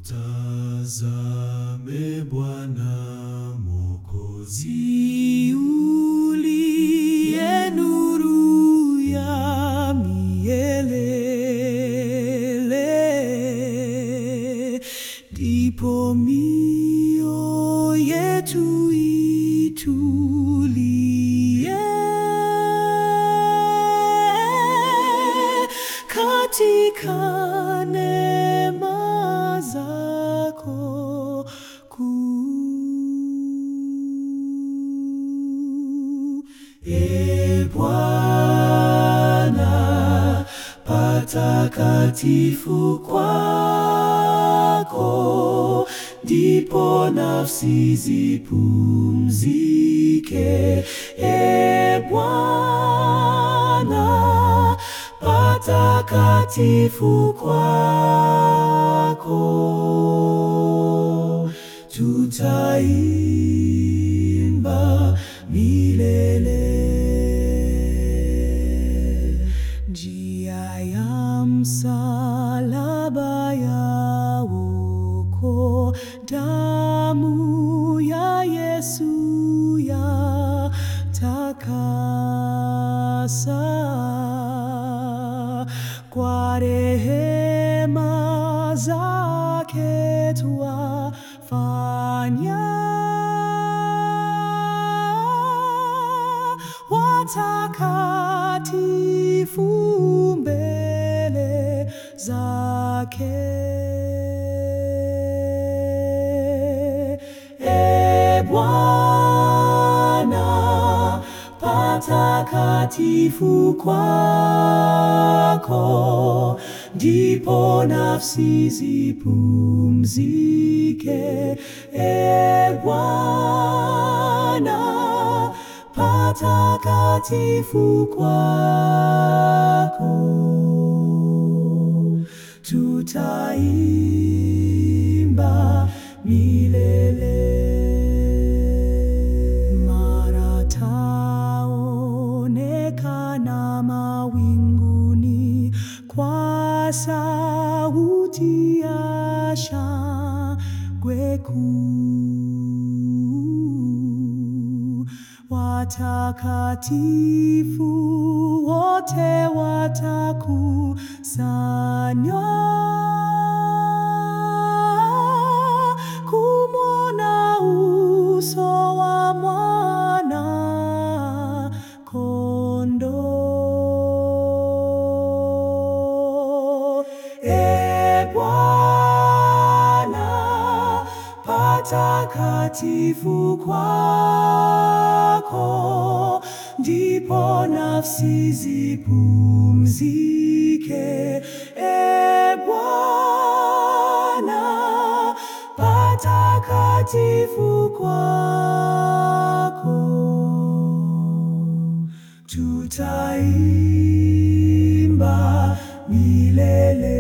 Mtazame Bwana Mwokozi, uliye nuru ya milele, ndipo mioyo yetu itulie katika neema zako kuu. Bwana, patakatifu kwako ndipo nafsi zipumzike. Bwana, patakatifu kwako tutaimba milele. Njia ya msalaba yaokoa, damu ya Yesu yatakasa. Kwa rehema zake twafanya watakatifu mbele zake. Bwana, patakatifu kwako ndipo nafsi zipumzike. Bwana, patakatifu kwako tutaimba milele. Mara taonekana mawinguni kwa sauti ya shangwe kuu, watakatifu wote watakusanywa kumwona uso wa Mwana Kondoo. Bwana, patakatifu kwako ndipo nafsi zipumzike. Bwana, patakatifu kwako tutaimba milele.